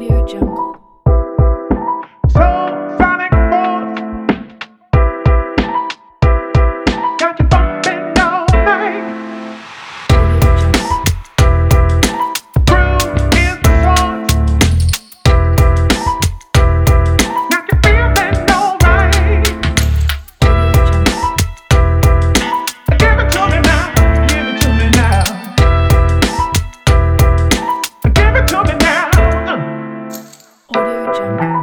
Audio Jungle. Sonic force got you bumping all night. Groove is the source. Got you feeling alright. Give it to me now. Give it to me now. Give it to me now. Audio Jungle.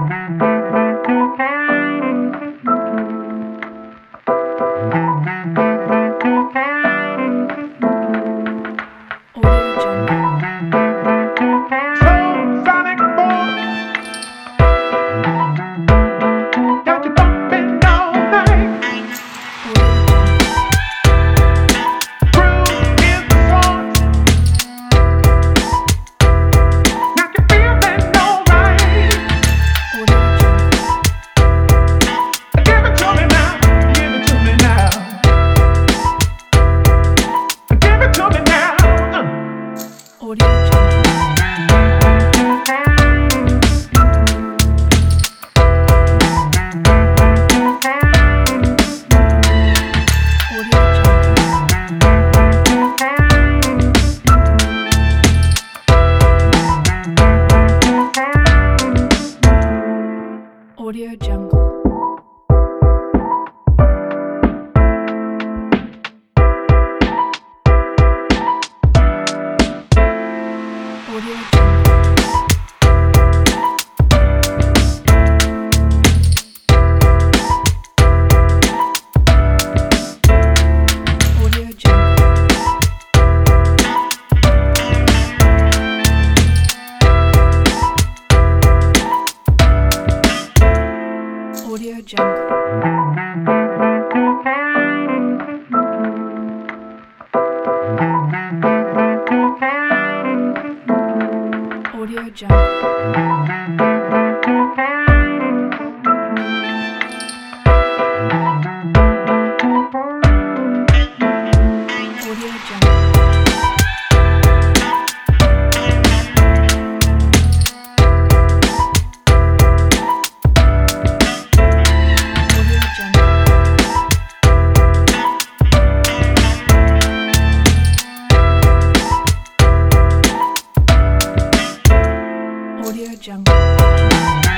Audio Jungle. Sonic force got you bumping all night. Groove is the source. Got you feeling alright. Give it to me now. Give it to me now. Give it to me now. Audio Jungle. Audio Jungle. Audio Jungle. Audio Jungle.